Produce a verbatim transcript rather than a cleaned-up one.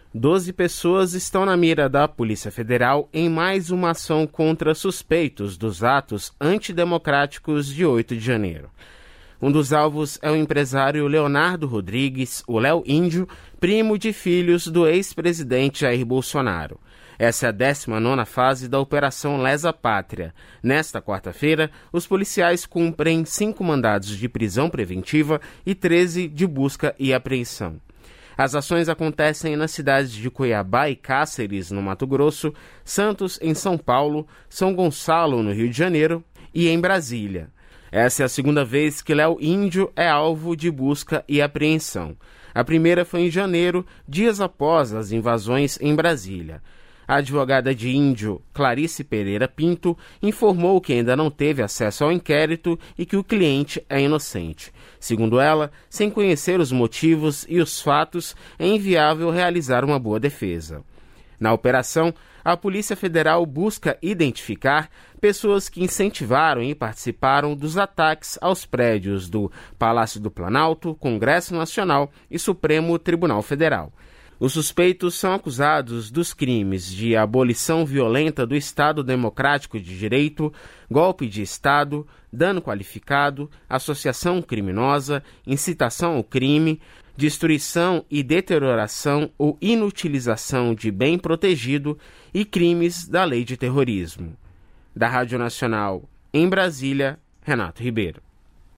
Doze pessoas estão na mira da Polícia Federal em mais uma ação contra suspeitos dos atos antidemocráticos de oito de janeiro. Um dos alvos é o empresário Leonardo Rodrigues, o Léo Índio, primo de filhos do ex-presidente Jair Bolsonaro. Essa é a décima nona fase da Operação Lesa Pátria. Nesta quarta-feira, os policiais cumprem cinco mandados de prisão preventiva e treze de busca e apreensão. As ações acontecem nas cidades de Cuiabá e Cáceres, no Mato Grosso, Santos, em São Paulo, São Gonçalo, no Rio de Janeiro, e em Brasília. Essa é a segunda vez que Léo Índio é alvo de busca e apreensão. A primeira foi em janeiro, dias após as invasões em Brasília. A advogada de Índio, Clarice Pereira Pinto, informou que ainda não teve acesso ao inquérito e que o cliente é inocente. Segundo ela, sem conhecer os motivos e os fatos, é inviável realizar uma boa defesa. Na operação, a Polícia Federal busca identificar pessoas que incentivaram e participaram dos ataques aos prédios do Palácio do Planalto, Congresso Nacional e Supremo Tribunal Federal. Os suspeitos são acusados dos crimes de abolição violenta do Estado Democrático de Direito, golpe de Estado, dano qualificado, associação criminosa, incitação ao crime, destruição e deterioração ou inutilização de bem protegido e crimes da lei de terrorismo. Da Rádio Nacional, em Brasília, Renato Ribeiro.